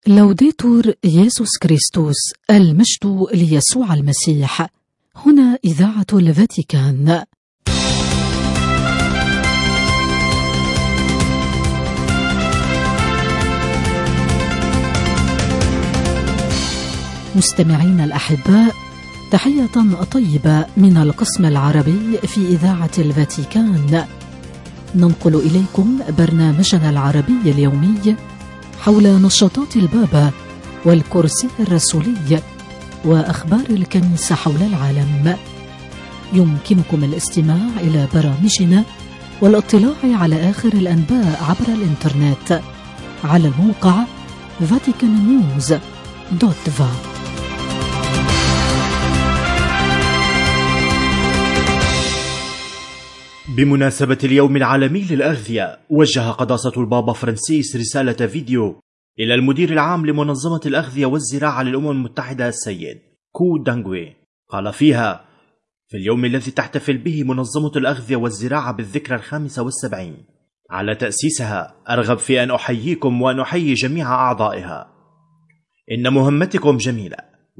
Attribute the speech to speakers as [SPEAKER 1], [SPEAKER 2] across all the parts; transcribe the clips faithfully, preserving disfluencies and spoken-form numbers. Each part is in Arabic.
[SPEAKER 1] لوديتور يسوع كريستوس، المجد ليسوع المسيح. هنا إذاعة الفاتيكان. مستمعين الأحباء، تحية طيبة من القسم العربي في إذاعة الفاتيكان. ننقل إليكم برنامجنا العربي اليومي حول نشاطات البابا والكرسي الرسولي وأخبار الكنيسة حول العالم. يمكنكم الاستماع إلى برامجنا والاطلاع على آخر الأنباء عبر الإنترنت على الموقع فاتيكان نيوز دوت فا.
[SPEAKER 2] بمناسبة اليوم العالمي للأغذية، وجه قداسة البابا فرانسيس رسالة فيديو إلى المدير العام لمنظمة الأغذية والزراعة للأمم المتحدة السيد كو دانغوي. قال فيها: في اليوم الذي تحتفل به منظمة الأغذية والزراعة بالذكرى الخامسة والسبعين على تأسيسها، أرغب في أن أحييكم وأن أحيي جميع أعضائها. إن مهمتكم جميلة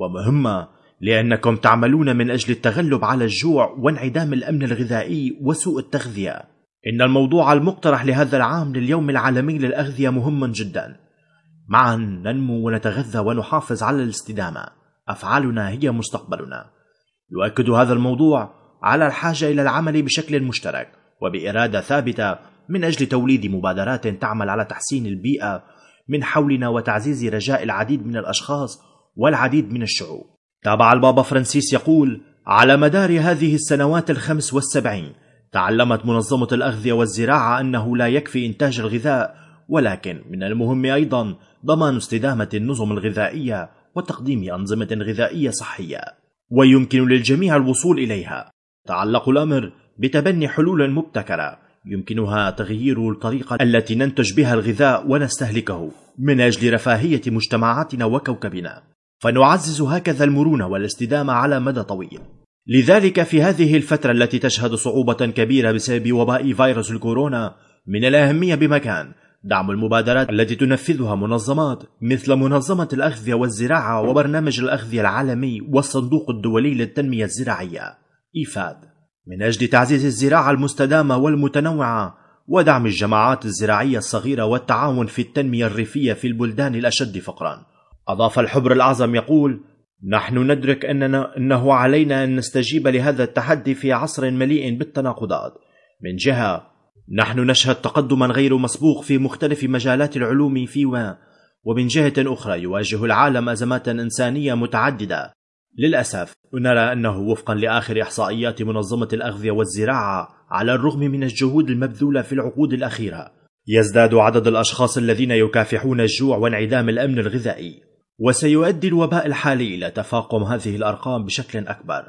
[SPEAKER 2] ومهمة، لأنكم تعملون من أجل التغلب على الجوع وانعدام الأمن الغذائي وسوء التغذية. إن الموضوع المقترح لهذا العام لليوم العالمي للأغذية مهم جدا. معا ننمو ونتغذى ونحافظ على الاستدامة، أفعالنا هي مستقبلنا. يؤكد هذا الموضوع على الحاجة إلى العمل بشكل مشترك وبإرادة ثابتة من أجل توليد مبادرات تعمل على تحسين البيئة من حولنا وتعزيز رجاء العديد من الأشخاص والعديد من الشعوب. تابع البابا فرانسيس يقول: على مدار هذه السنوات الخمس والسبعين تعلمت منظمة الأغذية والزراعة أنه لا يكفي إنتاج الغذاء، ولكن من المهم أيضا ضمان استدامة النظم الغذائية وتقديم أنظمة غذائية صحية ويمكن للجميع الوصول إليها. تعلق الأمر بتبني حلول مبتكرة يمكنها تغيير الطريقة التي ننتج بها الغذاء ونستهلكه من أجل رفاهية مجتمعاتنا وكوكبنا، فنعزز هكذا المرونة والاستدامة على مدى طويل. لذلك في هذه الفترة التي تشهد صعوبة كبيرة بسبب وباء فيروس الكورونا، من الأهمية بمكان دعم المبادرات التي تنفذها منظمات مثل منظمة الأغذية والزراعة وبرنامج الأغذية العالمي والصندوق الدولي للتنمية الزراعية إيفاد، من أجل تعزيز الزراعة المستدامة والمتنوعة ودعم الجماعات الزراعية الصغيرة والتعاون في التنمية الريفية في البلدان الأشد فقرا. أضاف الحبر الأعظم يقول: نحن ندرك أننا أنه علينا أن نستجيب لهذا التحدي في عصر مليء بالتناقضات. من جهة نحن نشهد تقدما غير مسبوق في مختلف مجالات العلوم في و... ومن جهة أخرى يواجه العالم أزمات إنسانية متعددة. للأسف نرى أنه وفقا لآخر إحصائيات منظمة الأغذية والزراعة، على الرغم من الجهود المبذولة في العقود الأخيرة، يزداد عدد الأشخاص الذين يكافحون الجوع وانعدام الأمن الغذائي، وسيؤدي الوباء الحالي إلى تفاقم هذه الأرقام بشكل أكبر.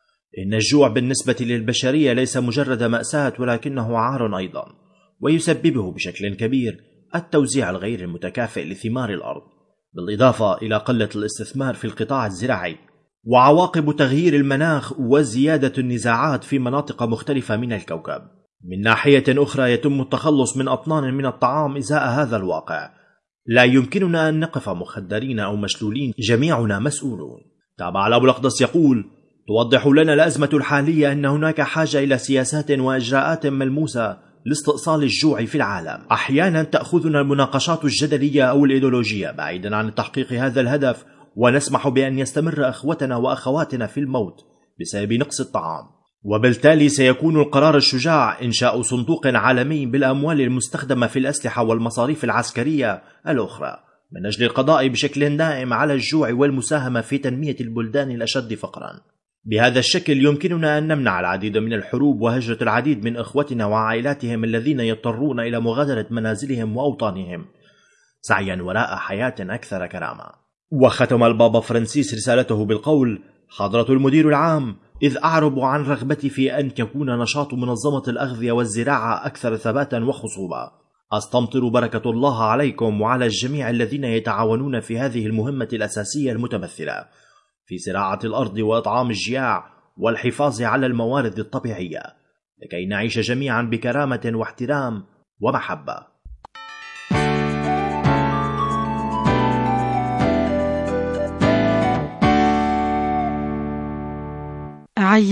[SPEAKER 2] إن الجوع بالنسبة للبشرية ليس مجرد مأساة، ولكنه عار أيضا، ويسببه بشكل كبير التوزيع الغير المتكافئ لثمار الأرض، بالإضافة إلى قلة الاستثمار في القطاع الزراعي وعواقب تغيير المناخ وزيادة النزاعات في مناطق مختلفة من الكوكب. من ناحية أخرى يتم التخلص من أطنان من الطعام إزاء هذا الواقع. لا يمكننا أن نقف مخدرين أو مشلولين، جميعنا مسؤولون. تابع الأب الأقدس يقول: توضح لنا الأزمة الحالية أن هناك حاجة إلى سياسات وإجراءات ملموسة لاستئصال الجوع في العالم. أحيانا تأخذنا المناقشات الجدلية أو الإيديولوجية بعيدا عن تحقيق هذا الهدف، ونسمح بأن يستمر أخوتنا وأخواتنا في الموت بسبب نقص الطعام. وبالتالي سيكون القرار الشجاع إنشاء صندوق عالمي بالأموال المستخدمة في الأسلحة والمصاريف العسكرية الأخرى من أجل القضاء بشكل دائم على الجوع والمساهمة في تنمية البلدان الأشد فقرا. بهذا الشكل يمكننا أن نمنع العديد من الحروب وهجرة العديد من إخوتنا وعائلاتهم الذين يضطرون إلى مغادرة منازلهم وأوطانهم سعيا وراء حياة أكثر كرامة. وختم البابا فرانسيس رسالته بالقول: حضرة المدير العام، إذ أعرب عن رغبتي في أن يكون نشاط منظمة الأغذية والزراعة أكثر ثباتا وخصوبة، أستمطر بركة الله عليكم وعلى الجميع الذين يتعاونون في هذه المهمة الأساسية المتمثلة في زراعة الأرض وإطعام الجياع والحفاظ على الموارد الطبيعية، لكي نعيش جميعا بكرامة واحترام ومحبة.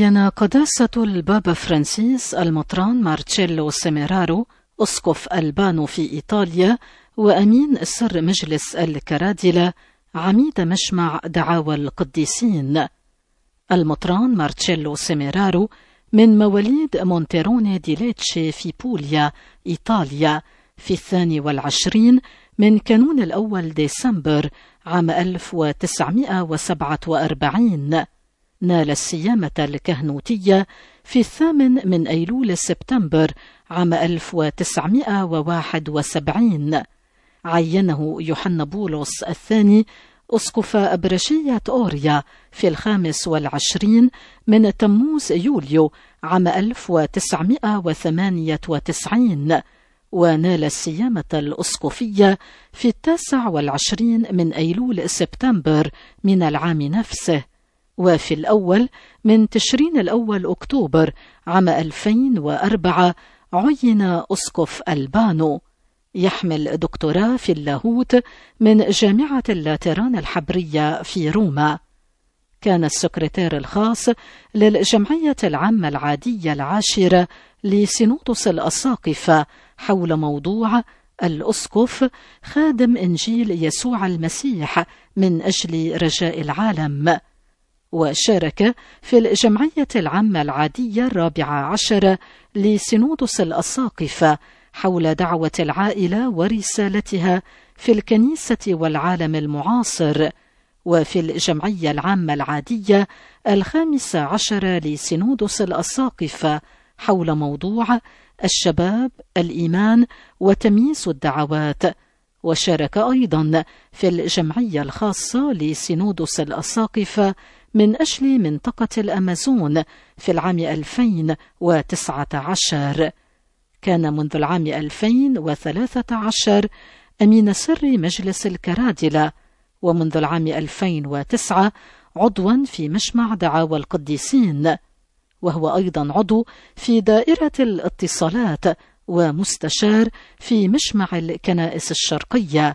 [SPEAKER 1] عين قداسة البابا فرانسيس المطران مارتشيلو سيميرارو أسقف ألبانو في إيطاليا وأمين سر مجلس الكرادلة عميد مجمع دعاوى القديسين. المطران مارتشيلو سيميرارو من مواليد مونتيروني دي ليتشي في بوليا إيطاليا في الثاني والعشرين من كانون الأول ديسمبر عام ألف وتسعمائة وسبعة وأربعين. نال السيامة الكهنوتية في الثامن من أيلول سبتمبر عام ألف وتسعمائة وواحد وسبعين. عينه يوحنا بولس الثاني أسقف أبرشية أوريا في الخامس والعشرين من تموز يوليو عام ألف وتسعمائة وثمانية وتسعين، ونال السيامة الأسقفية في التاسع والعشرين من أيلول سبتمبر من العام نفسه، وفي الأول من تشرين الأول أكتوبر عام ألفين وأربعة عين أسقف ألبانو. يحمل دكتوراه في اللاهوت من جامعة اللاتران الحبرية في روما. كان السكرتير الخاص للجمعية العامة العادية العاشرة لسينوطس الأساقفة حول موضوع الأسقف خادم إنجيل يسوع المسيح من أجل رجاء العالم، وشارك في الجمعية العامة العادية الرابعة عشرة لسينوطس الأساقفة حول دعوة العائلة ورسالتها في الكنيسة والعالم المعاصر، وفي الجمعية العامة العادية الخامسة عشرة لسينودس الأساقفة حول موضوع الشباب، الإيمان وتمييز الدعوات. وشارك أيضا في الجمعية الخاصة لسينودس الأساقفة من أجل منطقة الأمازون في العام ألفين وتسعة عشر. كان منذ العام ألفين وثلاثة عشر أمين سر مجلس الكرادلة، ومنذ العام ألفين وتسعة عضوا في مجمع دعاوى القديسين، وهو أيضا عضو في دائرة الاتصالات ومستشار في مجمع الكنائس الشرقية.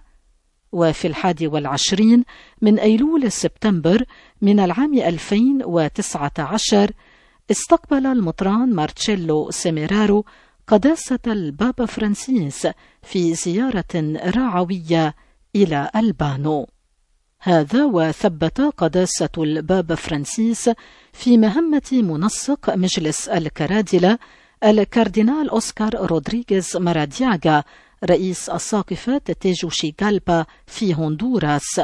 [SPEAKER 1] وفي الحادي والعشرين من أيلول سبتمبر من العام ألفين وتسعة عشر استقبل المطران مارتشيلو سيميرارو قداسة البابا فرانسيس في زيارة رعوية إلى ألبانو. هذا وثبت قداسة البابا فرانسيس في مهمة منسق مجلس الكرادلة الكاردينال أوسكار رودريغيز مارادياغا رئيس أساقفة تيجوشيغالبا في هندوراس،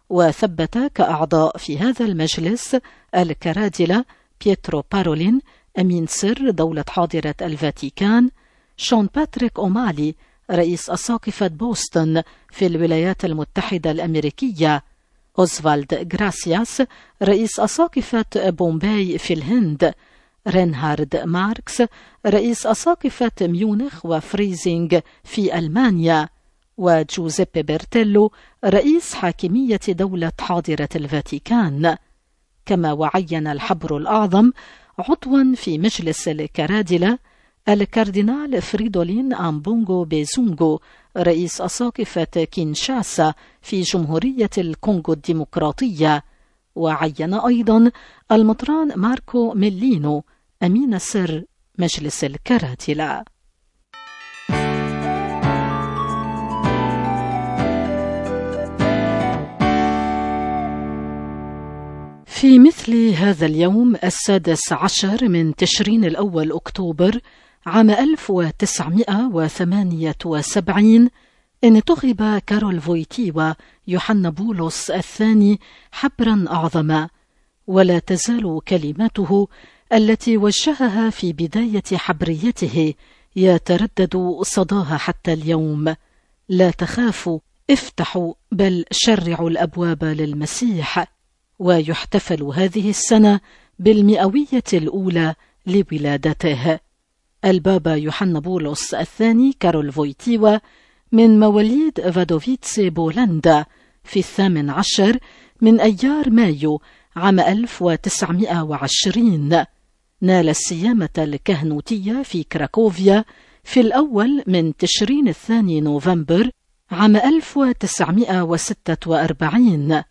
[SPEAKER 1] وثبت كأعضاء في هذا المجلس الكرادلة بيترو بارولين أمين سر دولة حاضرة الفاتيكان، شون باتريك أومالي رئيس أساقفة بوسطن في الولايات المتحدة الأمريكية، أوزفالد غراسياس رئيس أساقفة بومباي في الهند، رينهارد ماركس رئيس أساقفة ميونخ وفريزينغ في ألمانيا، وجوزيبي بيرتيلو رئيس حاكمية دولة حاضرة الفاتيكان. كما وعين الحبر الأعظم عضوا في مجلس الكرادلة الكاردينال فريدولين أمبونغو بيزونغو رئيس أساقفة كينشاسا في جمهورية الكونغو الديمقراطية، وعين أيضا المطران ماركو ميلينو أمين سر مجلس الكرادلة. في مثل هذا اليوم السادس عشر من تشرين الأول أكتوبر عام ألف وتسعمائة وثمانية وسبعين انتخب كارول فويتيوا يوحنا بولس الثاني حبرا أعظم، ولا تزال كلماته التي وجهها في بداية حبريته يتردد صداها حتى اليوم: لا تخافوا، افتحوا، بل شرعوا الأبواب للمسيح. ويحتفل هذه السنة بالمئوية الأولى لولادته. البابا يوحنا بولس الثاني كارول فويتيوا من مواليد فادوفيتسي بولندا في الثامن عشر من أيار مايو عام ألف وتسعمائة وعشرين. نال السيامة الكهنوتية في كراكوفيا في الأول من تشرين الثاني نوفمبر عام ألف وتسعمائة وستة وأربعين.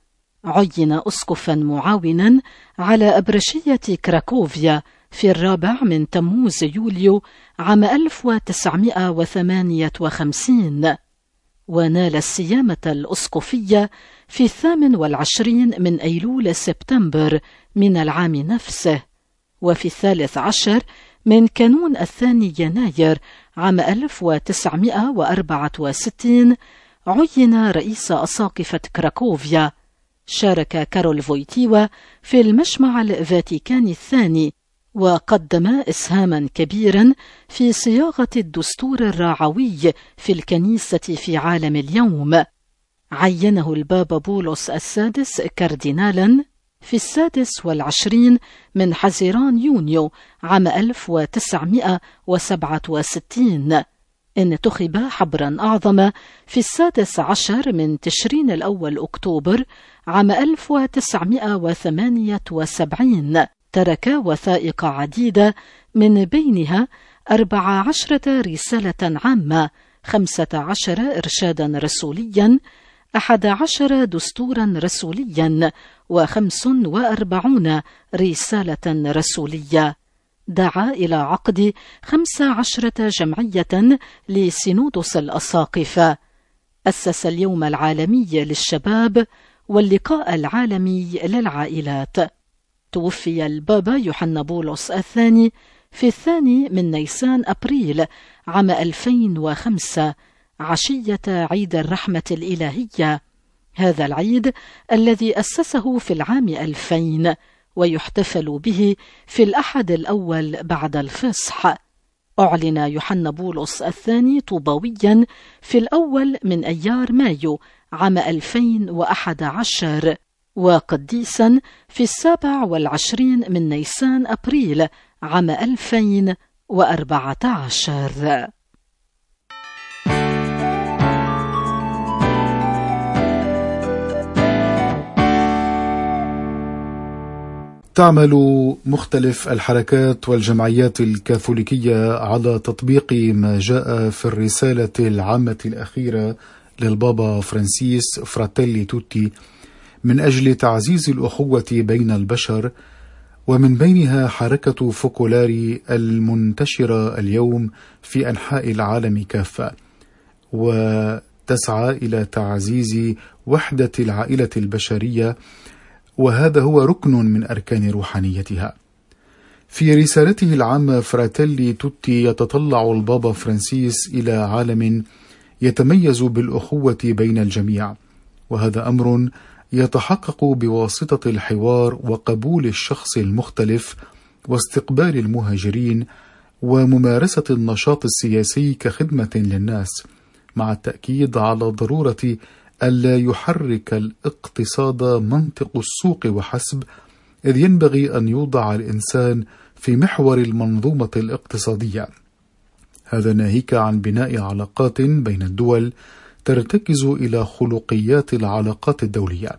[SPEAKER 1] عين أسقفا معاونا على أبرشية كراكوفيا في الرابع من تموز يوليو عام ألف وتسعمائة وثمانية وخمسين، ونال السيامة الأسقفية في الثامن والعشرين من أيلول سبتمبر من العام نفسه، وفي الثالث عشر من كانون الثاني يناير عام ألف وتسعمائة وأربعة وستين عين رئيس أساقفة كراكوفيا. شارك كارول فويتيوا في المجمع الفاتيكاني الثاني، وقدم إسهاما كبيرا في صياغة الدستور الراعوي في الكنيسة في عالم اليوم. عينه البابا بولس السادس كاردينالا في السادس والعشرين من حزيران يونيو عام ألف وتسعمائة وسبعة وستين. انتخب حبرا أعظم في السادس عشر من تشرين الأول أكتوبر عام ألف وتسعمائة وثمانية وسبعين. ترك وثائق عديدة، من بينها أربع عشرة رسالة عامة، خمسة عشر إرشادا رسوليا، أحد عشر دستورا رسوليا، وخمس وأربعون رسالة رسولية. دعا إلى عقد خمس عشرة جمعية لسينودوس الأساقفة. أسس اليوم العالمي للشباب واللقاء العالمي للعائلات. توفي البابا يوحنا بولس الثاني في الثاني من نيسان أبريل عام ألفين وخمسة، عشية عيد الرحمة الإلهية. هذا العيد الذي أسسه في العام ألفين، ويحتفل به في الأحد الأول بعد الفصح. أعلن يوحنا بولس الثاني طوبويا في الأول من أيار مايو عام ألفين وأحد عشر، وقديسا في السابع والعشرين من نيسان أبريل عام ألفين وأربعة عشر.
[SPEAKER 3] تعمل مختلف الحركات والجمعيات الكاثوليكية على تطبيق ما جاء في الرسالة العامة الأخيرة للبابا فرانسيس فراتيلي توتي من أجل تعزيز الأخوة بين البشر، ومن بينها حركة فوكولاري المنتشرة اليوم في أنحاء العالم كافة، وتسعى إلى تعزيز وحدة العائلة البشرية، وهذا هو ركن من أركان روحانيتها. في رسالته العامة فراتيلي توتي يتطلع البابا فرانسيس إلى عالم يتميز بالأخوة بين الجميع، وهذا أمر يتحقق بواسطة الحوار وقبول الشخص المختلف واستقبال المهاجرين وممارسة النشاط السياسي كخدمة للناس، مع التأكيد على ضرورة ألا يحرك الاقتصاد منطق السوق وحسب، إذ ينبغي أن يوضع الإنسان في محور المنظومة الاقتصادية. هذا ناهيك عن بناء علاقات بين الدول ترتكز إلى خلقيات العلاقات الدولية.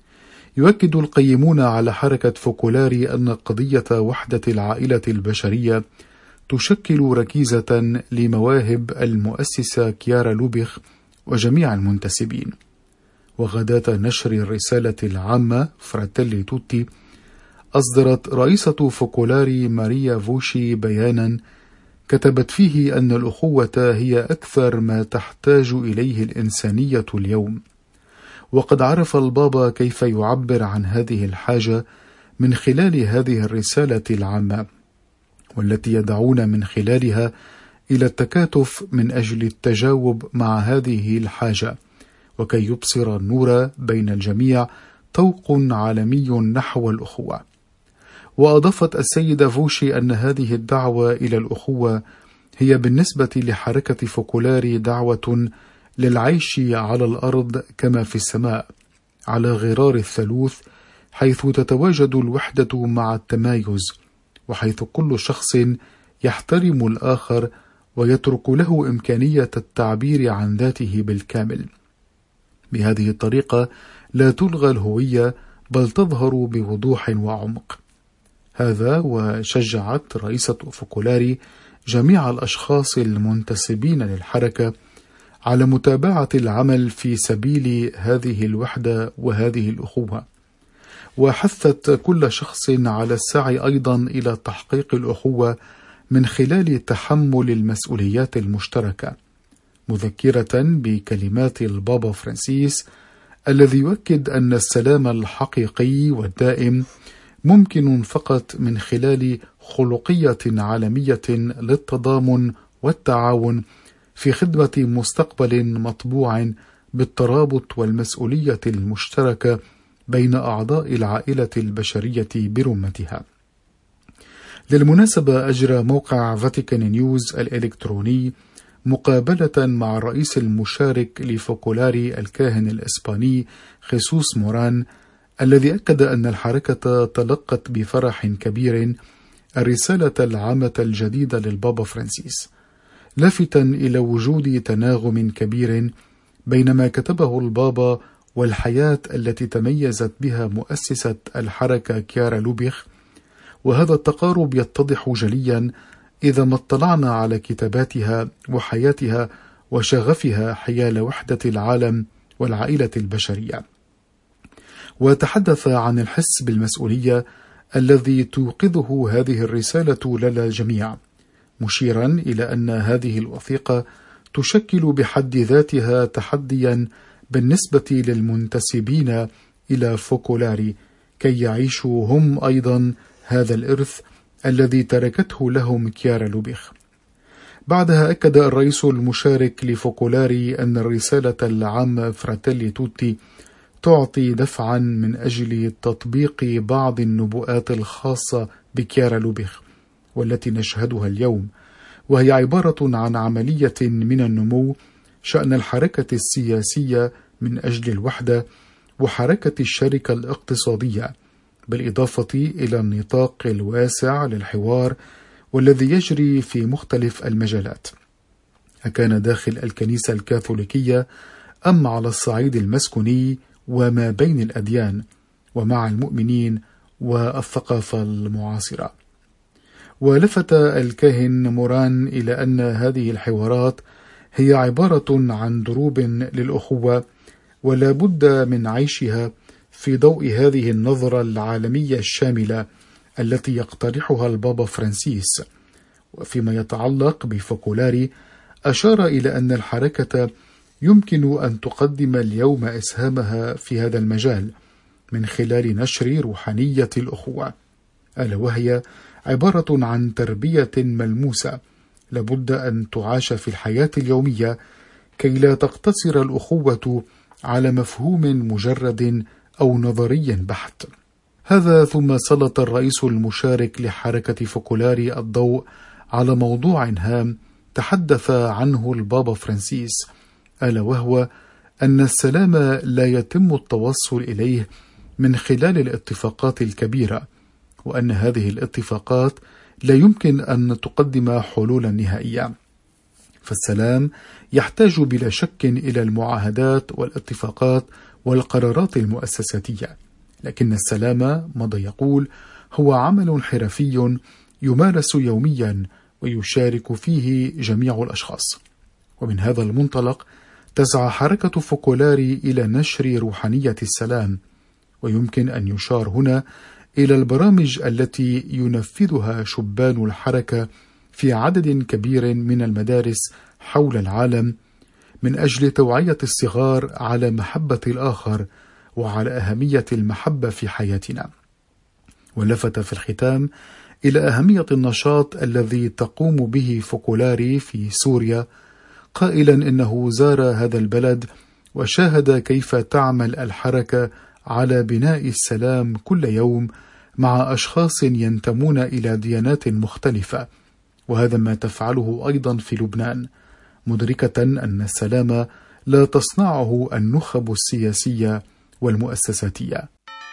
[SPEAKER 3] يؤكد القيمون على حركة فوكولاري أن قضية وحدة العائلة البشرية تشكل ركيزة لمواهب المؤسسة كيارا لوبيخ وجميع المنتسبين. وغداة نشر الرسالة العامة فراتيلي توتي أصدرت رئيسة فوكولاري ماريا فوشي بيانا كتبت فيه أن الأخوة هي أكثر ما تحتاج إليه الإنسانية اليوم، وقد عرف البابا كيف يعبر عن هذه الحاجة من خلال هذه الرسالة العامة، والتي يدعون من خلالها إلى التكاتف من أجل التجاوب مع هذه الحاجة، وكي يبصر النور بين الجميع طوق عالمي نحو الأخوة. وأضافت السيدة فوشي أن هذه الدعوة إلى الأخوة هي بالنسبة لحركة فوكولاري دعوة للعيش على الأرض كما في السماء، على غرار الثالوث، حيث تتواجد الوحدة مع التمايز، وحيث كل شخص يحترم الآخر ويترك له إمكانية التعبير عن ذاته بالكامل. بهذه الطريقة لا تلغى الهوية، بل تظهر بوضوح وعمق. هذا وشجعت رئيسة فوكولاري جميع الأشخاص المنتسبين للحركة على متابعة العمل في سبيل هذه الوحدة وهذه الأخوة، وحثت كل شخص على السعي أيضا إلى تحقيق الأخوة من خلال تحمل المسؤوليات المشتركة، مذكرة بكلمات البابا فرانسيس الذي يؤكد أن السلام الحقيقي والدائم ممكن فقط من خلال خلقية عالمية للتضامن والتعاون في خدمة مستقبل مطبوع بالترابط والمسؤولية المشتركة بين أعضاء العائلة البشرية برمتها. للمناسبة أجرى موقع فاتيكان نيوز الإلكتروني مقابلة مع الرئيس المشارك لفوكولاري الكاهن الإسباني خيسوس موران، الذي أكد أن الحركة تلقت بفرح كبير الرسالة العامة الجديدة للبابا فرانسيس، لافتا إلى وجود تناغم كبير بين ما كتبه البابا والحياة التي تميزت بها مؤسسة الحركة كيارا لوبيخ. وهذا التقارب يتضح جليا إذا ما اطلعنا على كتاباتها وحياتها وشغفها حيال وحدة العالم والعائلة البشرية. وتحدث عن الحس بالمسؤولية الذي توقظه هذه الرسالة لدى الجميع، مشيرا إلى أن هذه الوثيقة تشكل بحد ذاتها تحديا بالنسبة للمنتسبين إلى فوكولاري كي يعيشوا هم أيضا هذا الإرث الذي تركته لهم كيارا لوبيخ. بعدها أكد الرئيس المشارك لفوكولاري أن الرسالة العامة فراتيلي توتي تعطي دفعا من أجل تطبيق بعض النبوءات الخاصة بكيارا لوبيخ والتي نشهدها اليوم، وهي عبارة عن عملية من النمو شأن الحركة السياسية من أجل الوحدة وحركة الشركة الاقتصادية، بالإضافة إلى النطاق الواسع للحوار والذي يجري في مختلف المجالات، أكان داخل الكنيسة الكاثوليكية أم على الصعيد المسكوني وما بين الأديان ومع المؤمنين والثقافة المعاصرة. ولفت الكاهن موران إلى أن هذه الحوارات هي عبارة عن دروب للأخوة، ولا بد من عيشها في ضوء هذه النظرة العالمية الشاملة التي يقترحها البابا فرانسيس. وفيما يتعلق بفوكولاري أشار إلى أن الحركة يمكن أن تقدم اليوم إسهامها في هذا المجال من خلال نشر روحانية الأخوة، ألا وهي عبارة عن تربية ملموسة لابد أن تعاش في الحياة اليومية كي لا تقتصر الأخوة على مفهوم مجرد أو نظري بحت. هذا ثم سلط الرئيس المشارك لحركة فوكولاري الضوء على موضوع هام تحدث عنه البابا فرانسيس، ألا وهو أن السلام لا يتم التوصل إليه من خلال الاتفاقات الكبيرة، وأن هذه الاتفاقات لا يمكن أن تقدم حلولا نهائية، فالسلام يحتاج بلا شك إلى المعاهدات والاتفاقات والقرارات المؤسساتية، لكن السلام ماذا يقول هو عمل حرفي يمارس يوميا ويشارك فيه جميع الأشخاص. ومن هذا المنطلق تسعى حركة فوكولاري إلى نشر روحانية السلام، ويمكن أن يشار هنا إلى البرامج التي ينفذها شبان الحركة في عدد كبير من المدارس حول العالم من أجل توعية الصغار على محبة الآخر وعلى أهمية المحبة في حياتنا. ولفت في الختام إلى أهمية النشاط الذي تقوم به فوكولاري في سوريا، قائلا إنه زار هذا البلد وشاهد كيف تعمل الحركة على بناء السلام كل يوم مع أشخاص ينتمون إلى ديانات مختلفة، وهذا ما تفعله أيضا في لبنان، مدركة أن السلام لا تصنعه النخب السياسية والمؤسساتية.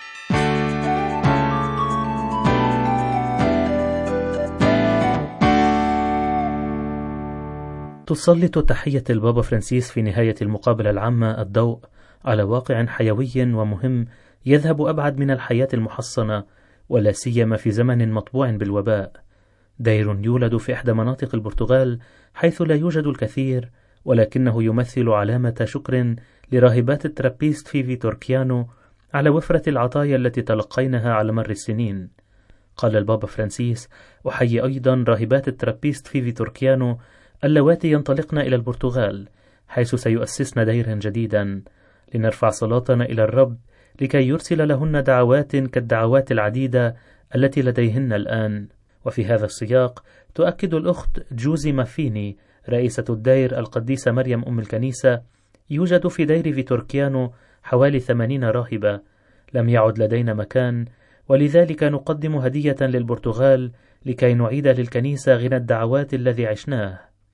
[SPEAKER 4] تسلط تحية البابا فرانسيس في نهاية المقابلة العامة الضوء على واقع حيوي ومهم يذهب أبعد من الحياة المحصنة، ولا سيما في زمن مطبوع بالوباء. دير يولد في إحدى مناطق البرتغال حيث لا يوجد الكثير، ولكنه يمثل علامة شكر لراهبات الترابيست في فيتوركيانو على وفرة العطايا التي تلقيناها على مر السنين. قال البابا فرانسيس: أحيي أيضا راهبات الترابيست في فيتوركيانو اللواتي ينطلقن إلى البرتغال، حيث سيؤسسن ديرا جديدا، لنرفع صلاتنا إلى الرب لكي يرسل لهن دعوات كالدعوات العديدة التي لديهن الآن. وفي هذا السياق تؤكد الأخت جوزي مافيني رئيسة الدير القديسة مريم أم الكنيسة: يوجد في دير فيتوركيانو حوالي ثمانين راهبة، لم يعد لدينا مكان، ولذلك نقدم هدية للبرتغال لكي نعيد للكنيسة غنى الدعوات الذي عشناه.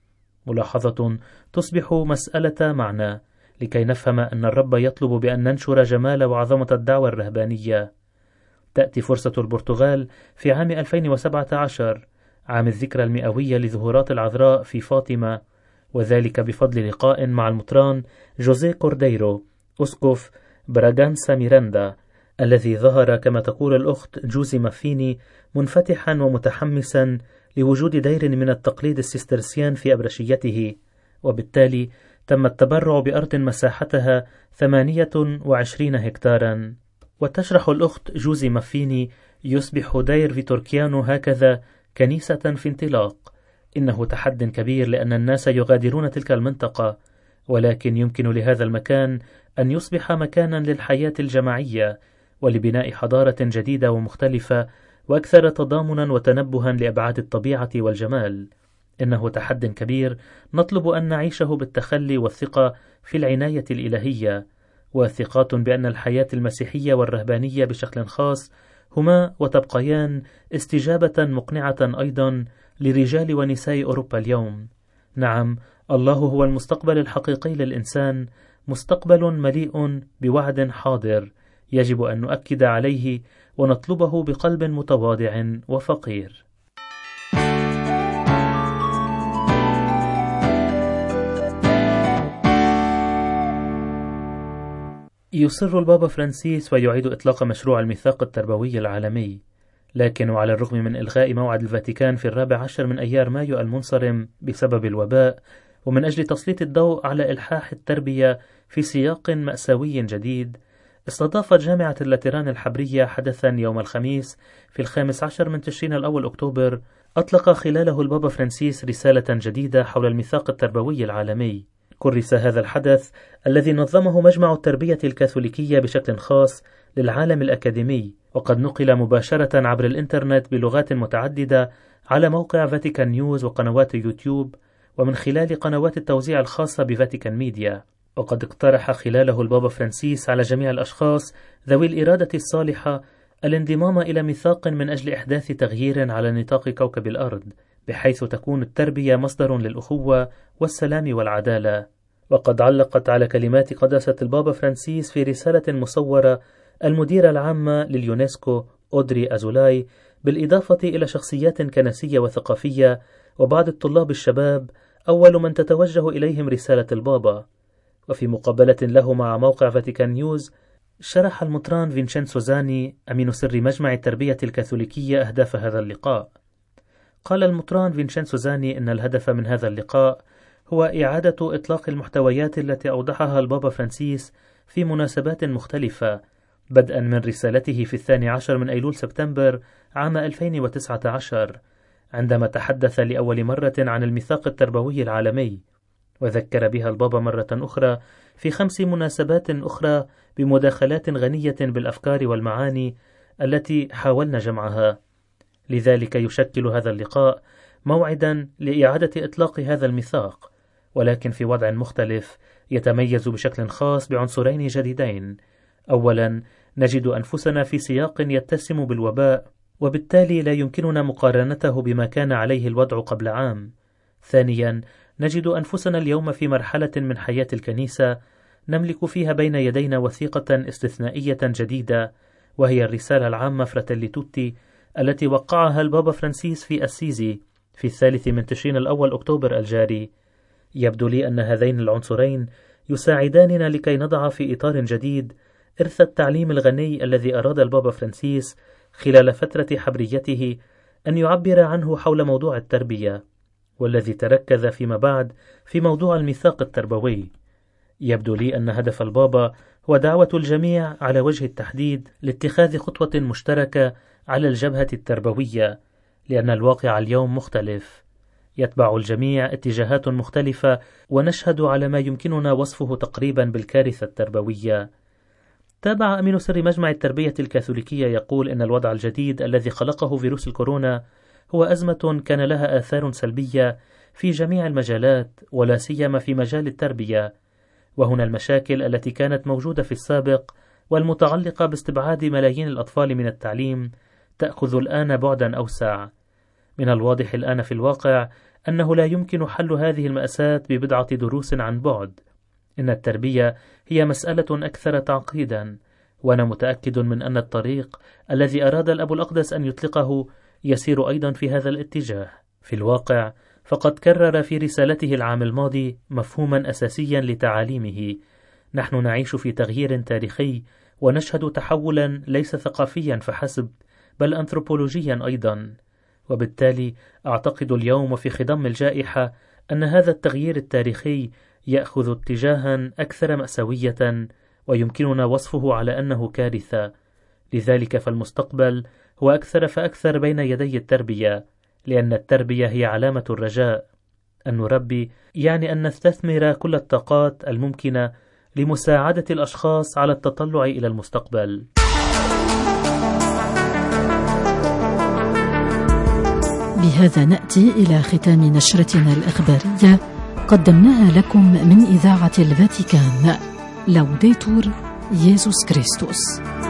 [SPEAKER 4] ملاحظة تصبح مسألة معنى لكي نفهم أن الرب يطلب بأن ننشر جمال وعظمة الدعوة الرهبانية. تأتي فرصة البرتغال في عام ألفين وسبعة عشر، عام الذكرى المئوية لظهورات العذراء في فاطمة، وذلك بفضل لقاء مع المطران جوزيه كورديرو أسقف براغانسا ميراندا، الذي ظهر كما تقول الأخت جوزي مافيني منفتحا ومتحمسا لوجود دير من التقليد السيسترسيان في أبرشيته، وبالتالي تم التبرع بأرض مساحتها ثمانية وعشرين هكتارا. وتشرح الأخت جوزي مافيني: يصبح دير فيتوركيانو هكذا كنيسة في انطلاق. إنه تحد كبير لأن الناس يغادرون تلك المنطقة، ولكن يمكن لهذا المكان أن يصبح مكانا للحياة الجماعية ولبناء حضارة جديدة ومختلفة وأكثر تضامنا وتنبها لأبعاد الطبيعة والجمال. إنه تحد كبير نطلب أن نعيشه بالتخلي والثقة في العناية الإلهية، وثقات بأن الحياة المسيحية والرهبانية بشكل خاص هما وتبقيان استجابة مقنعة أيضا لرجال ونساء أوروبا اليوم. نعم، الله هو المستقبل الحقيقي للإنسان، مستقبل مليء بوعد حاضر يجب أن نؤكد عليه ونطلبه بقلب متواضع وفقير. يصر البابا فرانسيس ويعيد إطلاق مشروع الميثاق التربوي العالمي، لكن على الرغم من إلغاء موعد الفاتيكان في الرابع عشر من أيار مايو المنصرم بسبب الوباء، ومن أجل تسليط الضوء على إلحاح التربية في سياق مأساوي جديد، استضافت جامعة اللاتران الحبرية حدثا يوم الخميس في الخامس عشر من تشرين الأول أكتوبر أطلق خلاله البابا فرانسيس رسالة جديدة حول الميثاق التربوي العالمي. كرس هذا الحدث الذي نظمه مجمع التربية الكاثوليكية بشكل خاص للعالم الأكاديمي، وقد نقل مباشرة عبر الإنترنت بلغات متعددة على موقع فاتيكان نيوز وقنوات يوتيوب، ومن خلال قنوات التوزيع الخاصة بفاتيكان ميديا. وقد اقترح خلاله البابا فرانسيس على جميع الأشخاص ذوي الإرادة الصالحة الانضمام إلى ميثاق من أجل إحداث تغيير على نطاق كوكب الأرض، بحيث تكون التربية مصدر للأخوة والسلام والعدالة. وقد علقت على كلمات قداسة البابا فرانسيس في رسالة مصورة المديرة العامة لليونسكو أودري أزولاي، بالإضافة إلى شخصيات كنسية وثقافية وبعض الطلاب الشباب أول من تتوجه إليهم رسالة البابا. وفي مقابلة له مع موقع فاتيكان نيوز، شرح المطران فينشينسو زاني أمين سر مجمع التربية الكاثوليكية أهداف هذا اللقاء. قال المطران فينشينسو زاني إن الهدف من هذا اللقاء هو إعادة إطلاق المحتويات التي أوضحها البابا فرانسيس في مناسبات مختلفة، بدءا من رسالته في الثاني عشر من أيلول سبتمبر عام ألفين وتسعة عشر، عندما تحدث لأول مرة عن الميثاق التربوي العالمي، وذكر بها البابا مرة أخرى في خمس مناسبات أخرى بمداخلات غنية بالأفكار والمعاني التي حاولنا جمعها. لذلك يشكل هذا اللقاء موعدا لإعادة إطلاق هذا الميثاق، ولكن في وضع مختلف يتميز بشكل خاص بعنصرين جديدين. أولا، نجد أنفسنا في سياق يتسم بالوباء، وبالتالي لا يمكننا مقارنته بما كان عليه الوضع قبل عام. ثانيا، نجد أنفسنا اليوم في مرحلة من حياة الكنيسة نملك فيها بين يدينا وثيقة استثنائية جديدة، وهي الرسالة العامة فراتيلي توتي التي وقعها البابا فرانسيس في أسيزي في الثالث من تشرين الأول أكتوبر الجاري. يبدو لي أن هذين العنصرين يساعداننا لكي نضع في إطار جديد إرث التعليم الغني الذي أراد البابا فرانسيس خلال فترة حبريته أن يعبر عنه حول موضوع التربية، والذي تركز فيما بعد في موضوع الميثاق التربوي. يبدو لي أن هدف البابا ودعوة الجميع على وجه التحديد لاتخاذ خطوة مشتركة على الجبهة التربوية، لأن الواقع اليوم مختلف، يتبع الجميع اتجاهات مختلفة، ونشهد على ما يمكننا وصفه تقريبا بالكارثة التربوية. تابع أمين سر مجمع التربية الكاثوليكية يقول إن الوضع الجديد الذي خلقه فيروس الكورونا هو أزمة كان لها آثار سلبية في جميع المجالات، ولا سيما في مجال التربية، وهنا المشاكل التي كانت موجودة في السابق والمتعلقة باستبعاد ملايين الأطفال من التعليم تأخذ الآن بعدا أوسع. من الواضح الآن في الواقع أنه لا يمكن حل هذه المأساة ببضعة دروس عن بعد. إن التربية هي مسألة أكثر تعقيدا، وأنا متأكد من أن الطريق الذي أراد الأب الأقدس أن يطلقه يسير أيضا في هذا الاتجاه. في الواقع فقد كرر في رسالته العام الماضي مفهوما أساسيا لتعاليمه: نحن نعيش في تغيير تاريخي، ونشهد تحولا ليس ثقافيا فحسب بل أنثروبولوجيا أيضا. وبالتالي أعتقد اليوم وفي خضم الجائحة أن هذا التغيير التاريخي يأخذ اتجاها أكثر مأساوية، ويمكننا وصفه على أنه كارثة. لذلك فالمستقبل هو أكثر فأكثر بين يدي التربية، لأن التربية هي علامة الرجاء. أن نربي يعني أن نستثمر كل الطاقات الممكنة لمساعدة الأشخاص على التطلع إلى المستقبل.
[SPEAKER 1] بهذا نأتي إلى ختام نشرتنا الإخبارية، قدمناها لكم من إذاعة الفاتيكان. لوديتور ييسوس كريستوس.